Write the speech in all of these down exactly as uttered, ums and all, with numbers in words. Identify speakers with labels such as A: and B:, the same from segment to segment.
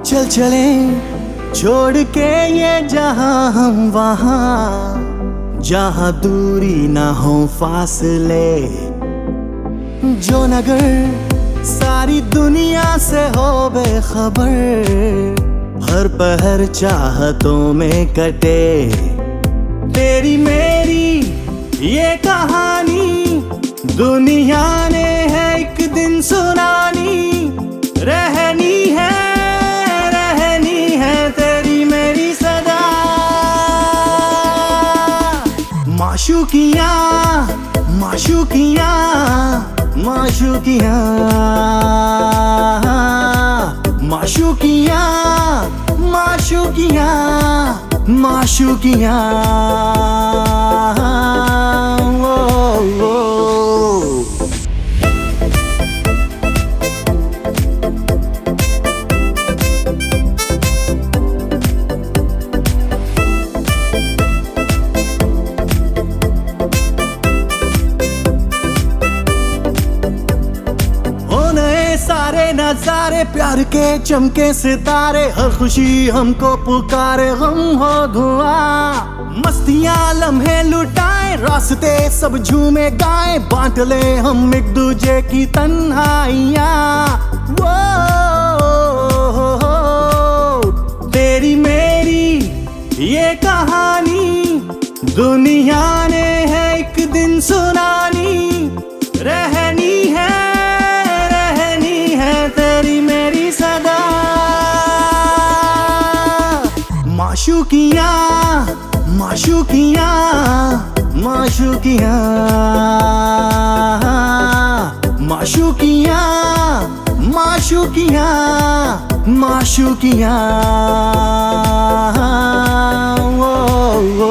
A: चल चले छोड़ के ये जहां हम वहां जहां दूरी ना हो फासले। जो नगर सारी दुनिया से हो बेखबर, हर पहर चाहतों में कटे। तेरी मेरी ये कहानी दुनिया ने है एक दिन सुनानी। रहनी है रहनी है तेरी मेरी सदा। माशूकियाँ माशूकियाँ माशूकियाँ माशूकियाँ माशूकियाँ माशूकियाँ वो वो। सारे नजारे प्यार के चमके सितारे, हर खुशी हमको पुकारे। हम हो धुआं मस्तियां लम्हे लुटाए, रास्ते सब झूमे गाए। बांट ले हम एक दूजे की तन्हाइयां। वो तेरी मेरी ये कहानी दुनिया ने है एक दिन सुनानी। रहनी है तेरी मेरी सदा। माशूकियाँ माशूकियाँ माशूकियाँ माशूकियाँ माशूकियाँ माशूकियाँ वो वो।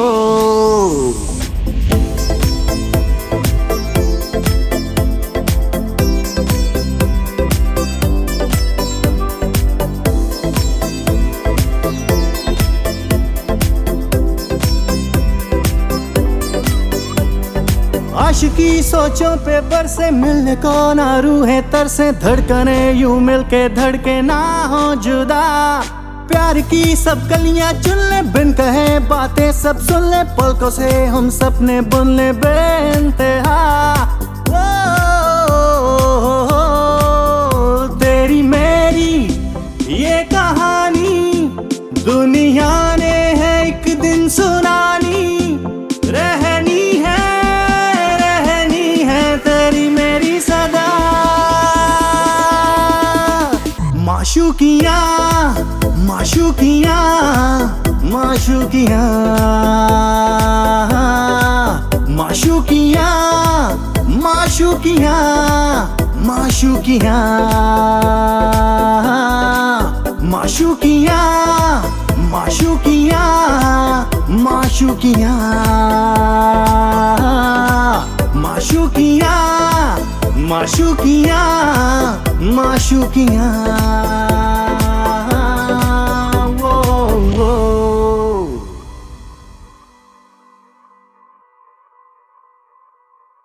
A: आशिकी सोचों पे बरसे, मिलने को ना रूहें तरसे। धड़कने यूं मिलके धड़के ना हो जुदा। प्यार की सब गलियां चुन ले, बिन कहे बातें सब सुन ले। पलकों से हम सपने बुन ले बेइंतहा। तेरी मेरी ये कहानी दुनिया ने है एक दिन सुनानी। रहनी है तेरी मेरी सदा। माशूकियाँ माशूकियाँ माशूकियाँ माशूकियाँ माशूकियाँ माशूकियाँ माशूकियाँ माशूकियाँ माशूकियाँ माशूकियाँ माशूकियाँ माशूकियाँ।